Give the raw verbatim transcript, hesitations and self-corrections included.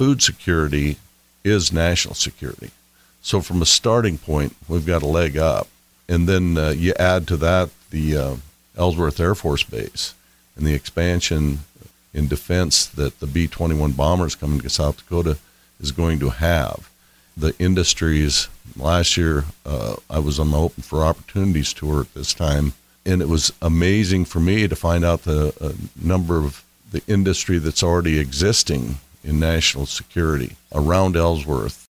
food security is national security. So from a starting point, we've got a leg up. And then uh, you add to that the uh, Ellsworth Air Force Base and the expansion in defense that the B twenty-one bombers coming to South Dakota is going to have. The industries, last year uh, I was on the Open for Opportunities tour at this time, and it was amazing for me to find out the uh, number of the industry that's already existing in national security around Ellsworth.